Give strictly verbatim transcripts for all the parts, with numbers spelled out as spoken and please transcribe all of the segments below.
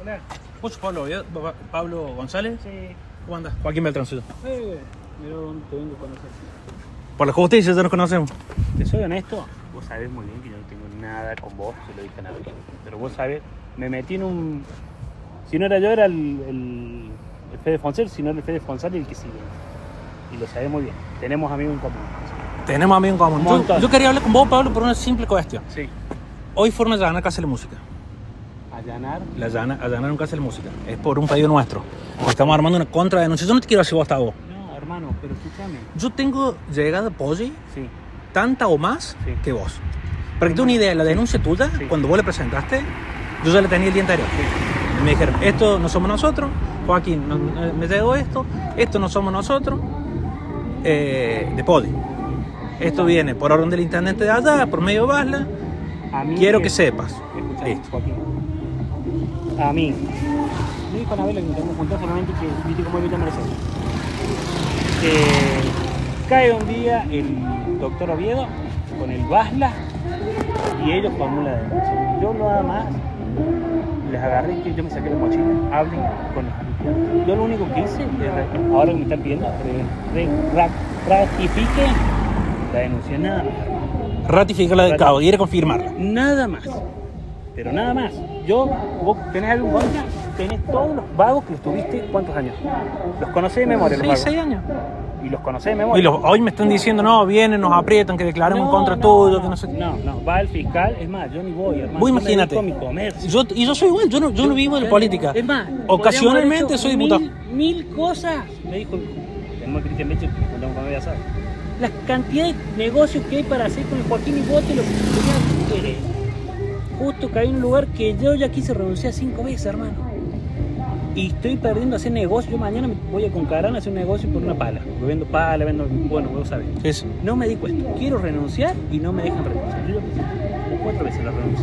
acá. ¿Vos sos Pablo, Pablo González? Sí. ¿Cómo andas? Joaquín Beltrancito. Eh, mira dónde te vengo a conocer. Por la justicia ya nos conocemos. Te soy honesto, vos sabés muy bien que yo no tengo nada con vos, se lo dije a nadie. Pero vos sabés, me metí en un... Si no era yo, era el, el, el Fede Fonseca, si no era el Fede Fonseca el que sigue. Y lo sabés muy bien. Tenemos amigos en común. Tenemos amigos en común. Yo, yo quería hablar con vos, Pablo, por una simple cuestión. Sí. Hoy fueron a allanar Casa de la Música. ¿Allanar? La allana, allanaron Casa de la Música. Es por un pedido nuestro. Estamos armando una contradenuncia. Yo no te quiero decir vos hasta vos. No, hermano, pero escúchame. Yo tengo llegada Polly, Sí. tanta o más Sí. que vos. Para que tú una idea, la denuncia tuya, Sí. cuando vos la presentaste, yo ya la tenía el día anterior. Sí. Y me dijeron, esto no somos nosotros, Joaquín, no, no, me llegó esto, esto no somos nosotros, eh, de Polly. Esto viene por orden del intendente de allá, por medio de Basla. A mí Quiero que sepas. Escuchá, Listo. Joaquín. A mí. Yo y con Abel que nos tenemos juntos solamente que viste cómo evita merecer. Eh, cae un día el doctor Oviedo con el Basla y ellos formulan la denuncia. Yo nada más les agarré y yo me saqué la mochila, hablen con los habitantes. Yo lo único que hice, es, ahora que me están pidiendo, re, re, ratifique la denuncia, nada más. Ratificar la del cabo, ir a confirmarla. Nada más. Pero nada más. Yo, vos tenés algo en contra, tenés todos los vagos que los tuviste, ¿cuántos años? Los conocés de memoria, los Sí, vagos. seis años. Y los conocés de memoria. Y los, hoy me están diciendo, no, vienen, nos aprietan, que declaremos en contra no, tuyo, no, que no sé qué. No, no, va el fiscal, es más, yo ni voy, hermano. Vos yo me imagínate. dedico a mi comercio. Yo, y yo soy igual, yo no, yo no vivo de política. Es más, ocasionalmente podríamos soy haber diputado. hecho Mil, mil cosas, me dijo el tenemos a Cristian Beche, que contamos con ella, ¿sabes? La cantidad de negocios que hay para hacer con el Joaquín y vos te lo que querés. Justo caí en un lugar que yo ya quise renunciar cinco veces, hermano. Y estoy perdiendo a hacer negocio. Yo mañana me voy a Concarán a hacer un negocio por una pala. Yo vendo pala, vendo... Bueno, vos sabés. Sí, sí. No me di cuenta. Quiero renunciar y no me dejan renunciar. Yo ya cuatro veces la renuncio.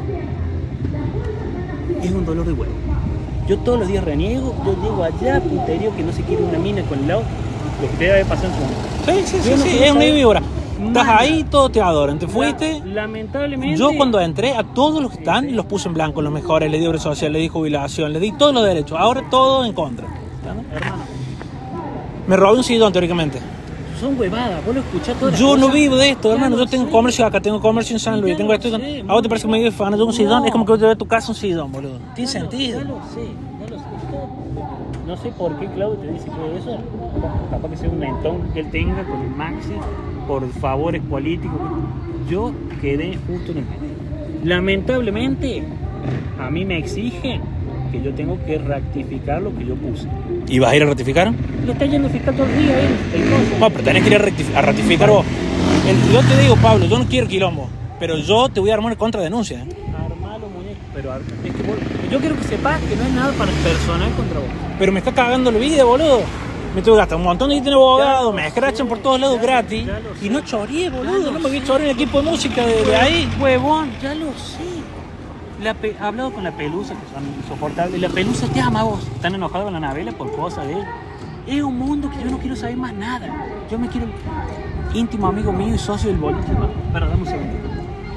Es un dolor de huevo. Yo todos los días reniego. Yo llego allá, puterío, que no se quiere una mina con el lado. Lo que te debe pasar en su momento. Sí, sí, sí, Yo no sí, quiero es una saber víbora. Estás nada. ahí, todos te adoran. Te fuiste. La- lamentablemente. Yo cuando entré, a todos los que están, los puse en blanco, los mejores, les di obra social, les di jubilación, les di todos los derechos. Ahora todo en contra. Hermano, Me robé un sillón, teóricamente. son huevadas. Vos lo escuchás todas las Yo no cosas. vivo de esto, Ya hermano. lo Yo tengo sé. comercio acá, tengo comercio en San Luis, Ya tengo lo esto. sé, ¿A vos te parece que me digas fan de un sillón? No. Es como que yo te veo a tu casa un sillón, boludo. Tiene Ya lo- sentido. Ya lo sé, ya lo sé. No sé por qué Claudio te dice que eso, capaz que sea un mentón que él tenga con el Maxi por favores políticos. Yo quedé justo en el medio. Lamentablemente, a mí me exigen que yo tengo que rectificar lo que yo puse. ¿Y vas a ir a ratificar? Le está yendo a fiscal todo el día él, el coso. No, pero tenés que ir a, rectif- a ratificar vos. El- yo te digo, Pablo, yo no quiero quilombo, pero yo te voy a armar una contradenuncia. ¿eh? Armalo, muñeco, pero ar- es que vos- yo quiero que sepas que no es nada para personal contra vos. Pero me está cagando la vida, boludo. Me tengo que gastar un montón de dinero de abogado, me escrachan por todos lados gratis. ya lo Y no sé. choreé, boludo. Ya lo No me voy a sé. chorear el equipo de música de, de ahí. Huevón, ya lo sé. La pe- he hablado con la Pelusa, que son insoportables. La Pelusa te ama a vos. Están enojados con la Navela por cosas de él. Es un mundo que yo no quiero saber más nada. Yo me quiero íntimo amigo mío y socio del boliche. Pero dame un segundito.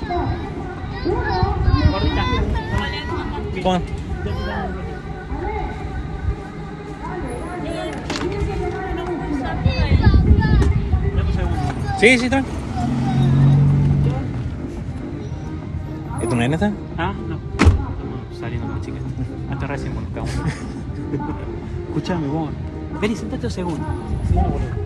Gordita. Con- Dame un segundo. Sí, sí, tranqui. ¿Es tu nena esta? Ah, no. Estamos saliendo con la chica. Hasta recién involucramos. Escuchame, vos. Vení, sentate un segundo. Sí, no, boludo.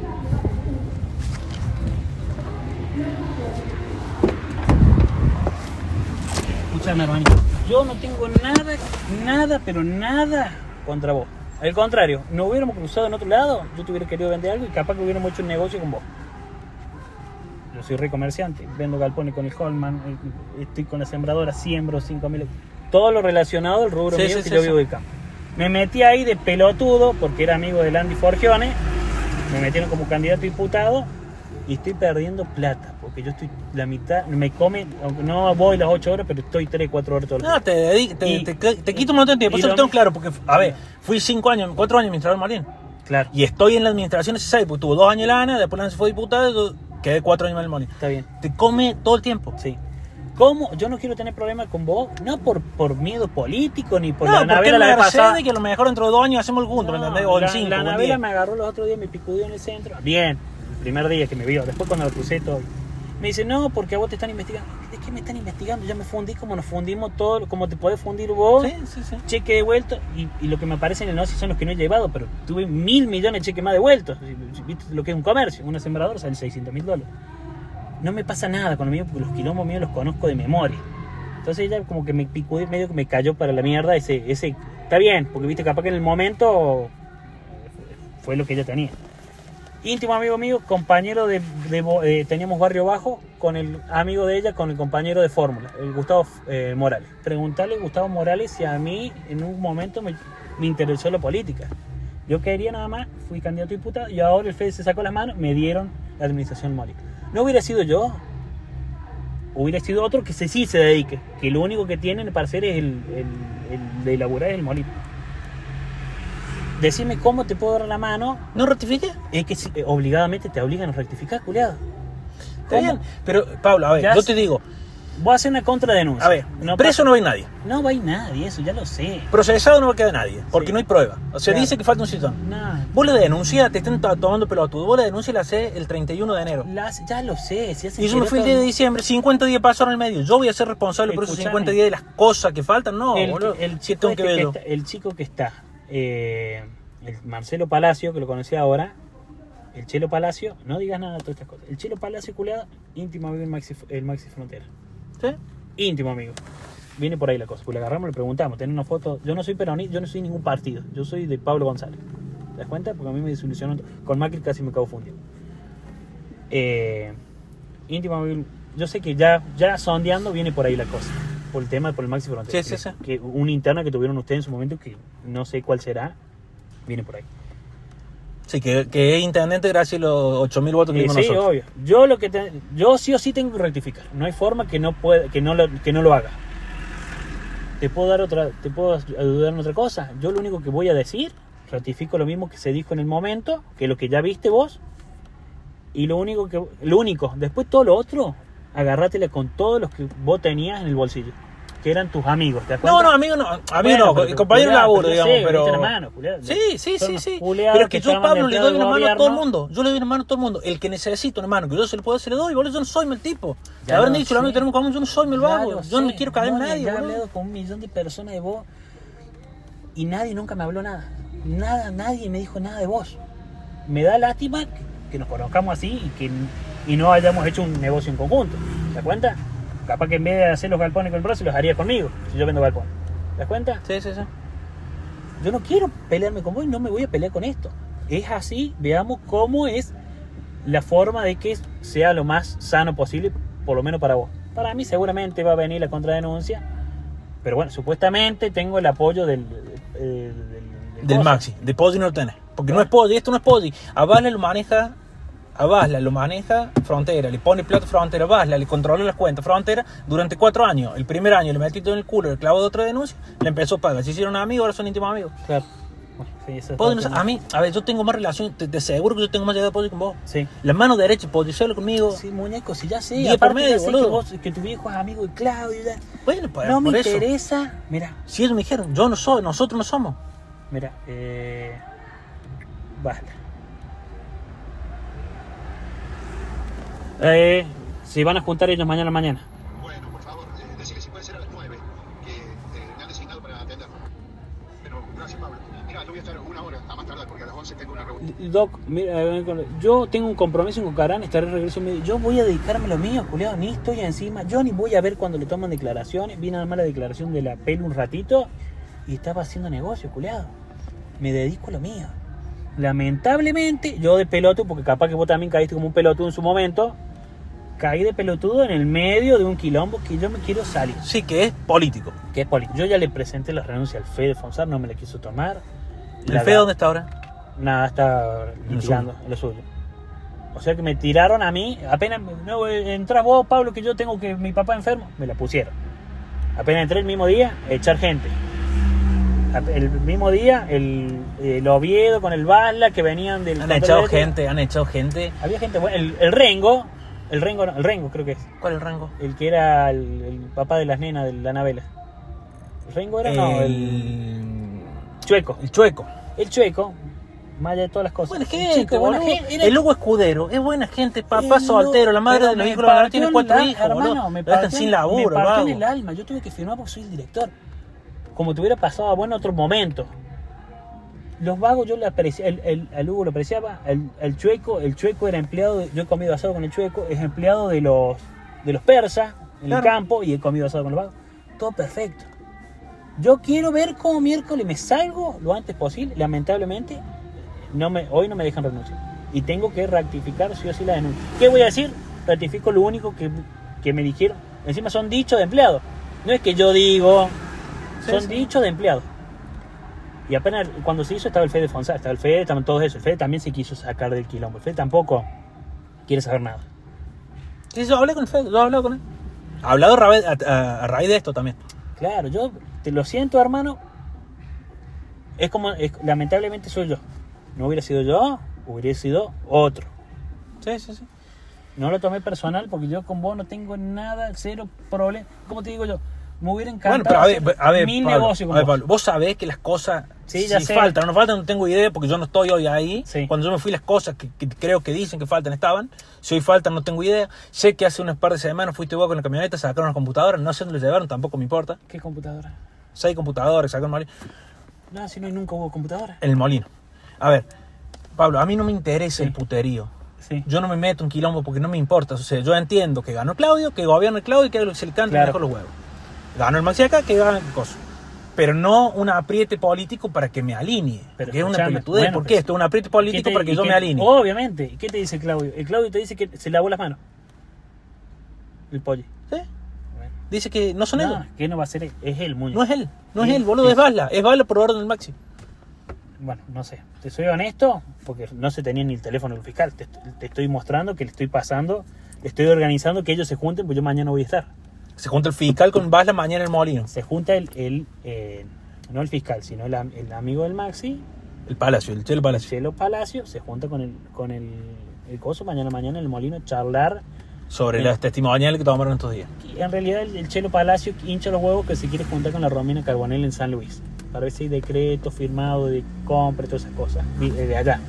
Escuchame, hermanito. Yo no tengo nada, nada, pero nada contra vos. Al contrario, no hubiéramos cruzado en otro lado, yo te hubiera querido vender algo y capaz que hubiéramos hecho un negocio con vos. Yo soy re comerciante, vendo galpones con el Holman, estoy con la sembradora, siembro cinco mil. Todo lo relacionado al rubro Sí, mío sí, que sí, yo sí. vivo del campo. Me metí ahí de pelotudo porque era amigo de Andy Forgione. Me metieron como candidato a diputado y estoy perdiendo plata porque yo estoy la mitad, me come, aunque no voy las ocho horas, pero estoy tres, cuatro horas todo el día. No, te, dedico- te, Y- te, te quito un montón de tiempo. y Eso lo lo- tengo claro, porque, a ver, fui cinco años, cuatro años administrador Marín. Claro, Y estoy en la administración hace seis, porque tuvo dos años la ANA, después la ANA se fue diputado, yo quedé cuatro años en el Molín. está bien. Te come todo el tiempo. Sí. ¿Cómo? Yo no quiero tener problemas con vos, no por, por miedo político ni por no, la navera la vez pasada. Que a lo mejor dentro de dos años hacemos el junto, no, ¿me entendés? O en la, cinco. La navera me agarró los otros días, me picudió en el centro. Bien, el primer día que me vio, después cuando lo crucé todo. Me dice, no, porque a vos te están investigando. ¿De qué me están investigando? Ya me fundí como nos fundimos todos, como te podés fundir vos. Sí, sí, sí. Cheque devuelto. Y, y lo que me aparece en el negocio son los que no he llevado, pero tuve mil millones de cheques más devueltos. ¿Viste lo que es un comercio? Una sembradora sale seiscientos mil dólares. No me pasa nada con lo mío porque los quilombos míos los conozco de memoria. Entonces ella como que me picó y medio que me cayó para la mierda ese, ese, está bien, porque viste, capaz que en el momento fue lo que ella tenía. Íntimo amigo mío, compañero de, de, de eh, teníamos Barrio Bajo con el amigo de ella, con el compañero de Fórmula, el Gustavo eh, Morales. Preguntarle a Gustavo Morales si a mí en un momento me, me interesó la política. Yo quería nada más, fui candidato a diputado y ahora el F E D se sacó las manos, me dieron la administración móvil. No hubiera sido yo, hubiera sido otro que se, sí se dedique, que lo único que tienen para hacer es el, el, el de elaborar el molino. Decime cómo te puedo dar la mano. ¿No rectifique? Es que eh, obligadamente te obligan a rectificar, culiado. Está bien, pero Pablo, a ver, ya yo te digo, voy a hacer una contradenuncia. A ver, no preso pasa, no va a ir nadie. No va a ir nadie, eso ya lo sé. Procesado no va a quedar nadie, porque sí. no hay prueba. O sea, claro. dice que falta un citón. No. Vos la denuncias, te están tomando pelotudo. Vos la denuncia la haces el treinta y uno de enero. Las, ya lo sé. Si y yo me fui el diez de diciembre, cincuenta días pasaron en el medio. Yo voy a ser responsable Escuchame. por esos cincuenta días de las cosas que faltan. No, el, boludo. El, si chico este este que que verlo. está, el chico que está, eh, el Marcelo Palacio, que lo conocí ahora, el Chelo Palacio, no digas nada de todas estas cosas. El Chelo Palacio, culiado, íntimo amigo del Maxi, el Maxi Frontera. ¿Sí? Íntimo amigo. Viene por ahí la cosa. Pues le agarramos, le preguntamos, tenés una foto. Yo no soy peronista, yo no soy ningún partido. Yo soy de Pablo González. ¿Te das cuenta? Porque a mí me desilusionó. Con Macri casi me cago fundido. Eh, íntimo amigo. Yo sé que ya, ya sondeando viene por ahí la cosa. Por el tema, por el Maxi Frontera. Sí, sí, sí. Que una interna que tuvieron ustedes en su momento, que no sé cuál será, viene por ahí. Sí, que, que es intendente gracias a los ocho mil votos que Eh, dimos sí, nosotros. obvio. Yo lo que te, yo sí o sí tengo que rectificar. No hay forma que no pueda, que no lo, que no lo haga. Te puedo dar otra, te puedo ayudar en otra cosa. Yo lo único que voy a decir, ratifico lo mismo que se dijo en el momento, que lo que ya viste vos. Y lo único que, lo único, después todo lo otro, agárratela con todos los que vos tenías en el bolsillo, que eran tus amigos, ¿te das cuenta? No, no, amigo no, amigo Bueno, no, pero, compañero de culiao, laburo, pero digamos, sí, pero... metiste la mano, culiao. Sí, sí, Son sí, sí. culiados Pero es que yo, estaban Pablo, le doy dentro una del mano a todo el gobierno. mundo. Yo le doy una mano a todo el mundo. El que necesita una mano, que yo se le puedo, se le doy. Boludo, yo no soy mal tipo. Ya Te habrán lo dicho, lo sé. que tenemos común, yo no soy mal Ya vago. lo Yo no sé. quiero caer en No, nadie, ya he boludo. hablado con un millón de personas de vos y nadie nunca me habló nada. Nada, nadie me dijo nada de vos. Me da lástima que, que nos conozcamos así y que y no hayamos hecho un negocio en conjunto. ¿Te das cuenta? Capaz que en vez de hacer los galpones con el brazo, los haría conmigo, si yo vendo galpón. ¿Te das cuenta? Sí, sí, sí. Yo no quiero pelearme con vos y no me voy a pelear con esto. Es así, veamos cómo es la forma de que sea lo más sano posible, por lo menos para vos. Para mí seguramente va a venir la contradenuncia, pero bueno, supuestamente tengo el apoyo del... eh, del, del, Del cosa. Maxi, de Podi no lo tenés. Porque Ah. no es Podi, esto no es Podi. A Basla lo maneja, a Basla lo maneja Frontera, le pone plata Frontera, Basla le controla las cuentas Frontera durante cuatro años. El primer año le metí todo en el culo, el clavo de otra denuncia, le empezó a pagar. Se hicieron amigos, ahora son íntimos amigos. Claro. Bueno, sí, eso Podi no está sé, a mí, a ver, yo tengo más relación, te, te aseguro que yo tengo más llegada de Podi con vos. Sí. La mano derecha, Podi, solo conmigo. Sí, muñeco, si ya sé, Día aparte por medio, ya sé que, boludo. vos, que tu viejo es amigo de Claudio, ya. Bueno, pues No por me eso. interesa, mira, Si ellos me dijeron, yo no soy, nosotros no somos. mira, eh, Basla. Eh, se van a juntar ellos mañana mañana. Bueno, por favor, eh, decirle si puede ser a las nueve, que eh, me han designado para atenderlo. Pero gracias, Pablo. Mira, yo voy a estar una hora a más tardar, porque a las once tengo una reunión. Doc, mira, eh, yo tengo un compromiso en Cucarán, estaré de regreso en medio. Yo voy a dedicarme a lo mío, culiado, ni estoy encima. Yo ni voy a ver cuando le toman declaraciones. Vi nada más la declaración de la peli un ratito y estaba haciendo negocio, culiado. Me dedico a lo mío. Lamentablemente, yo de pelotudo, porque capaz que vos también caíste como un pelotudo en su momento, caí de pelotudo en el medio de un quilombo que yo me quiero salir. Sí, que es político. Que es político. Yo ya le presenté la renuncia al F E D Fonsar, no me la quiso tomar. ¿El La F E D da- dónde está ahora? Nada, está litigando en lo suyo. O sea que me tiraron a mí, apenas no, entras vos, Pablo, que yo tengo que mi papá enfermo, me la pusieron. Apenas entré el mismo día, echar gente. El mismo día, el, el Oviedo con el Basla que venían del... Han echado gente, han echado gente. Había gente buena. El, el Rengo, El Rengo, no, el Rengo creo que es. ¿Cuál es el Rengo? El que era el, el papá de las nenas de la novela. ¿El Rengo era? El... No, el Chueco. El Chueco. El Chueco, más allá de todas las cosas. Buena El gente, chico, buena boludo, gente. era- El Hugo Escudero, es buena gente, papá el soltero, la madre pero de los me hijos de la partió tiene el cuatro al- hijos, hermano, boludo. me Lo dejan partió sin en- laburo, me partió vago. en el alma. Yo tuve que firmar porque soy el director. Como te hubiera pasado a bueno en otro momento. Los vagos yo le apreciaba, el, el, al Hugo lo apreciaba, el, el Chueco, el Chueco era empleado, de- yo he comido asado con el Chueco, es empleado de los de los persas en Claro. el campo y he comido asado con los vagos. Todo perfecto. Yo quiero ver cómo miércoles me salgo lo antes posible. Lamentablemente, no me, hoy no me dejan renunciar. Y tengo que rectificar sí o sí la denuncia. ¿Qué voy a decir? Rectifico lo único que, que me dijeron. Encima son dichos de empleados. No es que yo digo, Sí, son sí. dichos de empleados. Y apenas cuando se hizo estaba el Fede Fonsa, estaba el Fede, estaban todos esos. El Fede también se quiso sacar del quilombo. El Fede tampoco quiere saber nada. Sí, yo hablé con el Fede, yo hablé con él. Ha hablado a raíz, a, a- a raíz de esto también. Claro, yo te lo siento, hermano. Es como, es- lamentablemente soy yo. No hubiera sido yo, hubiera sido otro. Sí, sí, sí. No lo tomé personal porque yo con vos no tengo nada, cero problema. ¿Cómo te digo yo? Me hubiera encantado Bueno, pero a ver, hacer a ver, mil Pablo, negocios con a ver, vos. Pablo, vos sabés que las cosas, Sí, ya si sé. faltan o no faltan, no tengo idea porque yo no estoy hoy ahí. Sí. Cuando yo me fui, las cosas que, que creo que dicen que faltan estaban. Si hoy faltan, no tengo idea. Sé que hace unas par de semanas fuiste vos con la camioneta, sacaron las computadoras, no sé dónde lo llevaron, tampoco me importa. ¿Qué computadora? Seis computadoras, sacaron molino. No, si no, nunca hubo computadora. En el molino. A ver, Pablo, a mí no me interesa Sí. el puterío. Sí. Yo no me meto en quilombo porque no me importa. O sea, yo entiendo que ganó Claudio, que gobierna Claudio y que haga lo que se le cante Claro. mejor los huevos. Ganó el Maxi acá, que gana el coso. Pero no un apriete político para que me alinee. Pero Porque es una escuchame, pelotudez. bueno, ¿Por qué pero- esto? Un apriete ¿Qué político te- para que y yo qué- me alinee. Obviamente. ¿Y qué te dice Claudio? El Claudio te dice que se lavó las manos. El pollo. ¿Sí? Bueno. Dice que no son No, ellos. que no va a ser él. Es él, muñeco. No es él. No es Sí, él, boludo. sí. Es Bala. Es Bala por orden del Maxi. Bueno, no sé. Te soy honesto, porque no se tenía ni el teléfono del fiscal. Te, te estoy mostrando que le estoy pasando, le estoy organizando que ellos se junten, pues yo mañana voy a estar. Se junta el fiscal con Bala mañana en el molino. Se junta el, el eh, no el fiscal, sino el, am- el amigo del Maxi, El Palacio, el Chelo Palacio. Chelo Palacio, se junta con el con el, el coso mañana mañana en el molino, charlar. Sobre Mira. las testimoniales que tomaron estos días. Y en realidad el, el Chelo Palacio hincha los huevos que se quiere juntar con la Romina Carbonell en San Luis. Para ver si hay decreto firmado de compra y todas esas cosas. Vi- eh, De allá.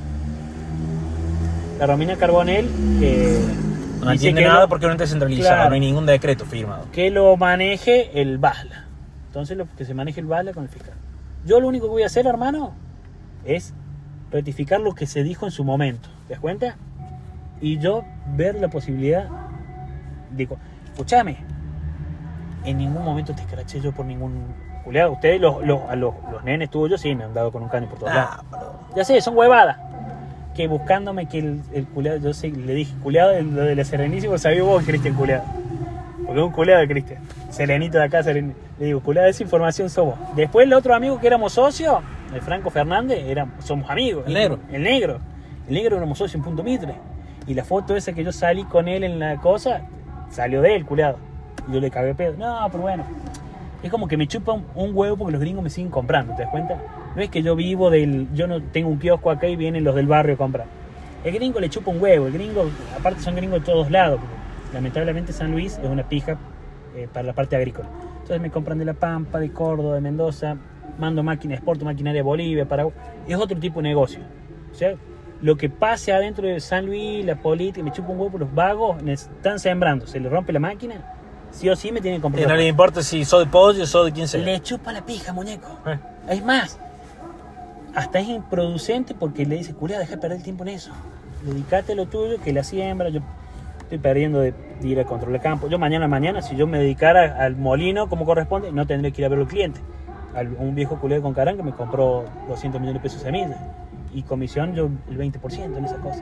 La Romina Carbonell eh, No dice entiende que nada lo- porque no está descentralizado. Claro. No hay ningún decreto firmado. que lo maneje el Basla. Entonces lo que se maneje el Basla con el fiscal. Yo lo único que voy a hacer, hermano, es rectificar lo que se dijo en su momento. ¿Te das cuenta? Y yo ver la posibilidad de... co- Escúchame, en ningún momento te escraché yo por ningún culeado. Ustedes, los, los, a los, los nenes tuyos, sí, me han dado con un caño por todos lados. Ah, boludo. Ya sé, son huevadas. Que buscándome que el, el culeado, yo sé, le dije culeado de, lo de la Serenísima, sabía vos, Cristian, culeado. Porque es un culeado de Cristian. Serenito de acá, Seren... le digo, culeado, esa información somos. Después el otro amigo que éramos socios, el Franco Fernández, éramos, somos amigos. El negro. El negro. El negro éramos socios en Punto Mitre. Y la foto esa que yo salí con él en la cosa, salió de él, culeado. Y yo le cagué pedo. No, pero bueno. Es como que me chupa un, un huevo porque los gringos me siguen comprando, ¿te das cuenta? No es que yo vivo del... Yo no tengo un kiosco acá y vienen los del barrio a comprar. El gringo le chupa un huevo. El gringo, aparte son gringos de todos lados. Porque lamentablemente San Luis es una pija eh, para la parte agrícola. Entonces me compran de La Pampa, de Córdoba, de Mendoza. Mando máquinas, exporto maquinaria de Bolivia, Paraguay. Es otro tipo de negocio. O sea, lo que pase adentro de San Luis, la política, me chupa un huevo, los vagos están sembrando. Se le rompe la máquina, sí o sí me tienen que comprar. Y no le importa si soy de pollo o soy de quien sea. Le chupa la pija, muñeco. Eh. Es más, hasta es improducente porque le dice, curia, deja de perder el tiempo en eso. Dedicate a lo tuyo, que la siembra. Yo estoy perdiendo de, de ir a control de campo. Yo mañana, mañana, si yo me dedicara al molino como corresponde, no tendría que ir a ver al cliente. Al, un viejo culero con carán que me compró doscientos millones de pesos de semillas. Y comisión yo el veinte por ciento en esa cosa.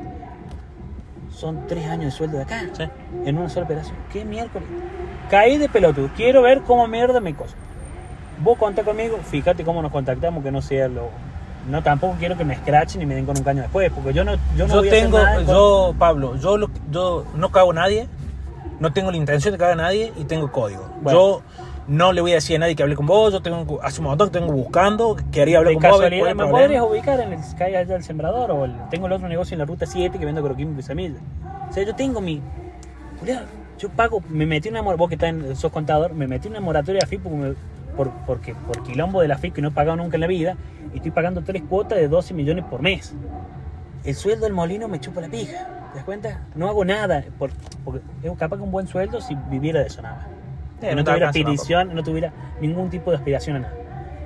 Son tres años de sueldo de acá. Sí. En una sola operación. ¿Qué miércoles? Caí de pelotudo. Quiero ver cómo mierda me cosa. Vos contá conmigo, fíjate cómo nos contactamos, que no sea lo... No, tampoco quiero que me escrachen y me den con un caño después, porque yo no, yo no Yo voy tengo, a hacer nada con- yo, Pablo, yo, lo- yo no cago a nadie, no tengo la intención de cagar a nadie y tengo código. Bueno. Yo no le voy a decir a nadie que hable con vos, yo tengo, hace un montón que tengo buscando, quería hablar De con vos. casualidad, ¿cuál es el ¿me problema? podrías ubicar en el que hay allá el sembrador? O el- tengo el otro negocio en la ruta siete que vendo agroquímicos y semillas. O sea, yo tengo mi... culiao, yo pago, me metí una moratoria, vos que estás en, sos contador, me metí una moratoria de A F I P porque, me, por, porque por quilombo de la A F I P que no he pagado nunca en la vida, y estoy pagando tres cuotas de doce millones por mes. El sueldo del molino me chupa la pija, ¿te das cuenta? No hago nada, por, porque es capaz que un buen sueldo si viviera de eso nada más. Sí, que no no tuviera te alcanza, aspiración, no tuviera ningún tipo de aspiración a nada.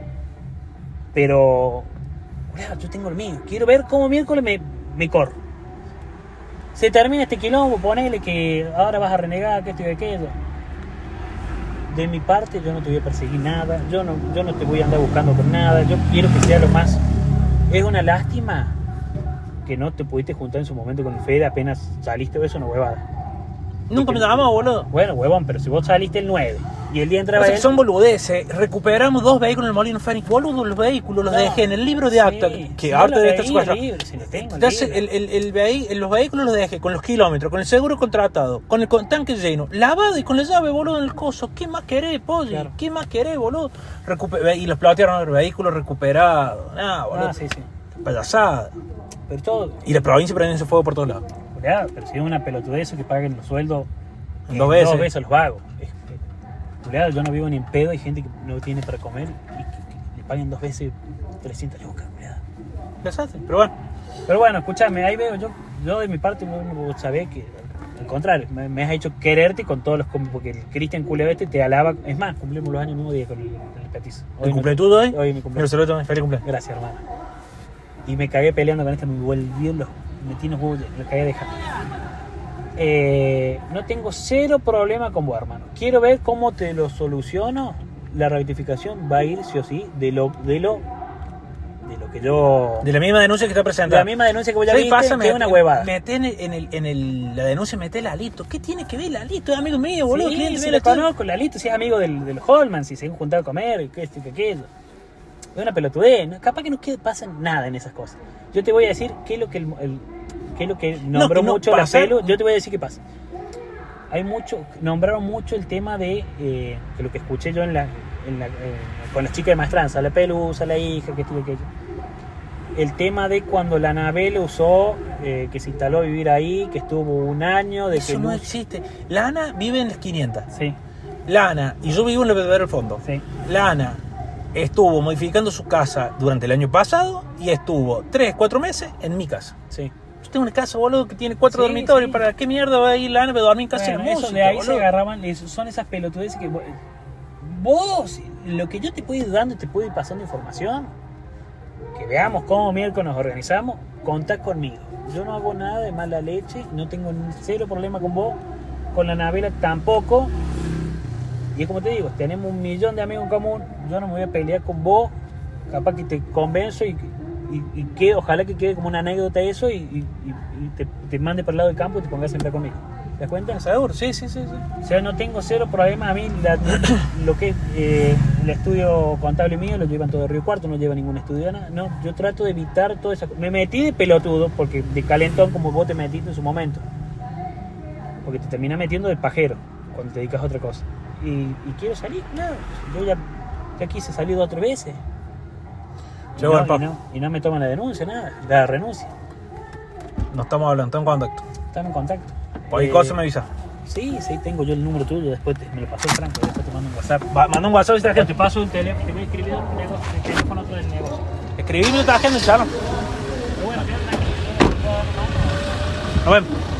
Pero, culiao, yo tengo el mío, quiero ver cómo miércoles me, me corro. Se termina este quilombo, ponele que ahora vas a renegar, que esto y aquello. De mi parte, yo no te voy a perseguir nada, yo no, yo no te voy a andar buscando con nada, yo quiero que sea lo más... Es una lástima que no te pudiste juntar en su momento con el Fede apenas saliste, eso es una huevada. Nunca me llamaba, boludo. Bueno, huevón, pero si vos saliste el nueve y el día entraba O sea, él... que son boludeces. Recuperamos dos vehículos en el Molino Fénix. Boludo, los vehículos los No. dejé en el libro de acta. Sí, Que sí, ahora lo debe estar leí, supuesto. el libro, si lo tengo, el Entonces, libro. el, el, el vehi- los vehículos los dejé con los kilómetros, con el seguro contratado, con el con tanque lleno, lavado y con la llave, boludo, en el coso. ¿Qué más querés, pollo? Claro. ¿Qué más querés, boludo? Recuper- y los plotearon los vehículos recuperados. Nah, boludo. Ah, sí, sí. Payasada. Pero todo... Y la provincia prendiendo fuego por todos lados. Culeado, pero si es una pelotudez que paguen los sueldos En eh, dos veces. dos veces los vagos. Es que, culeado, yo no vivo ni en pedo, hay gente que no tiene para comer y que, que le paguen dos veces trescientas lucas, culeado. Las hacen, pero bueno. Pero bueno, escúchame, ahí veo yo, yo de mi parte vos, vos sabés que al contrario, me, me has hecho quererte con todos los com- porque el Cristian Culebete te alaba, es más, cumplimos los años el mismo día con el, con el petizo. ¿El no- cumpleaños hoy? Hoy es mi Pero cumpleaños. saludo también, feliz cumpleaños. Gracias, hermano. Y me cagué peleando con este, me volvió los metí los huevos, le cagué de dejar. Eh, no tengo cero problema con vos, hermano. Quiero ver cómo te lo soluciono. La rectificación va a ir sí o sí de lo de lo de lo que yo De la misma denuncia que está de presentada. la misma denuncia que vos ya Sí, viste, pasa, que es una huevada. Mete en, el, en, el, en el, la denuncia, mete Lalito. ¿Qué tiene que ver Lalito? Es amigo mío, boludo. Sí, cliente sí, mío, lo estoy- conozco, Lalito, si es amigo del, del Holman, si se han juntado a comer, que esto y que aquello. Es una pelotudez, ¿no? Capaz que no quede, pasa nada en esas cosas. Yo te voy a decir qué es lo que, el, el- qué es lo que nombró que no mucho pasa. la pelu. Yo te voy a decir qué pasa. Hay mucho, nombraron mucho el tema de, eh, que lo que escuché yo en la, en la, eh, con las chicas de maestranza, la pelusa, la hija, que esto y aquello. El tema de cuando la Anabel usó, eh, que se instaló a vivir ahí, que estuvo un año, de Eso que no no- existe. La Ana vive en las quinientas. Sí, La Ana, y yo vivo en la Bebedero del Fondo. sí. La Ana estuvo modificando su casa durante el año pasado y estuvo tres, cuatro meses en mi casa. Sí. Yo tengo una casa, boludo, que tiene cuatro Sí, dormitorios. sí. ¿Para qué mierda va a ir la Ana a dormir en casa Bueno, de la eso música, de ahí boludo? se agarraban, eso- son esas pelotudeces que vos, vos, lo que yo te puedo ir dando, te puedo ir pasando información, que veamos cómo miércoles nos organizamos, contá conmigo. Yo no hago nada de mala leche, no tengo ni cero problema con vos, con la Anabela tampoco. Y es como te digo, tenemos un millón de amigos en común, yo no me voy a pelear con vos, capaz que te convenzo y, y, y que ojalá que quede como una anécdota eso y, y, y- y te, te mande por el lado del campo y te pongas a entrar conmigo. ¿Te das cuenta? Seguro, sí, sí, sí, sí. O sea, no tengo cero problemas. A mí la- lo que es eh, el estudio contable mío lo llevan todo de Río Cuarto, no lleva ningún estudio nada. No, yo trato de evitar toda esa. Me metí de pelotudo, porque de calentón como vos te metiste en su momento. Porque te terminas metiendo del pajero cuando te dedicas a otra cosa. Y, y quiero salir, claro. Yo ya, ya quise salir dos o tres veces. Y Llegó no, el y, papo. no, y no me toman la denuncia, nada, la renuncia. No estamos hablando, estamos en contacto. Están en contacto. Cualquier Eh, cosa me avisa. Sí, sí, tengo yo el número tuyo, después te- me lo pasó el Franco, después te mando un WhatsApp. Va, manda un WhatsApp y Yo tarjeta. te paso el teléfono, te voy a escribir el, negocio, el teléfono otro del negocio. Escribime tu tarjeta, charlo. Pero bueno, quédate tranquilo. Nos vemos.